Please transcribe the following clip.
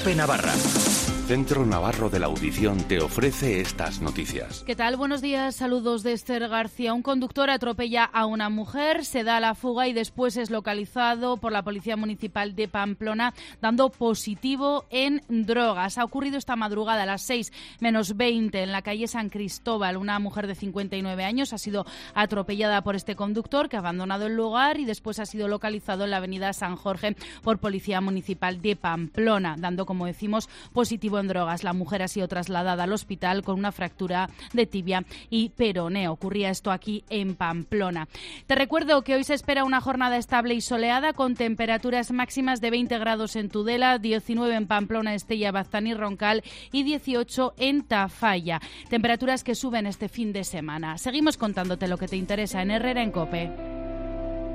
COPE Navarra. Centro Navarro de la Audición te ofrece estas noticias. ¿Qué tal? Buenos días, saludos de Esther García. Un conductor atropella a una mujer, se da a la fuga y después es localizado por la Policía Municipal de Pamplona dando positivo en drogas. Ha ocurrido esta madrugada a las 6:20 en la calle San Cristóbal. Una mujer de 59 años ha sido atropellada por este conductor que ha abandonado el lugar y después ha sido localizado en la avenida San Jorge por Policía Municipal de Pamplona, dando, como decimos, positivo en drogas. La mujer ha sido trasladada al hospital con una fractura de tibia y peroné. Ocurría esto aquí en Pamplona. Te recuerdo que hoy se espera una jornada estable y soleada con temperaturas máximas de 20 grados en Tudela, 19 en Pamplona, Estella, Baztán y Roncal y 18 en Tafalla. Temperaturas que suben este fin de semana. Seguimos contándote lo que te interesa en Herrera en COPE.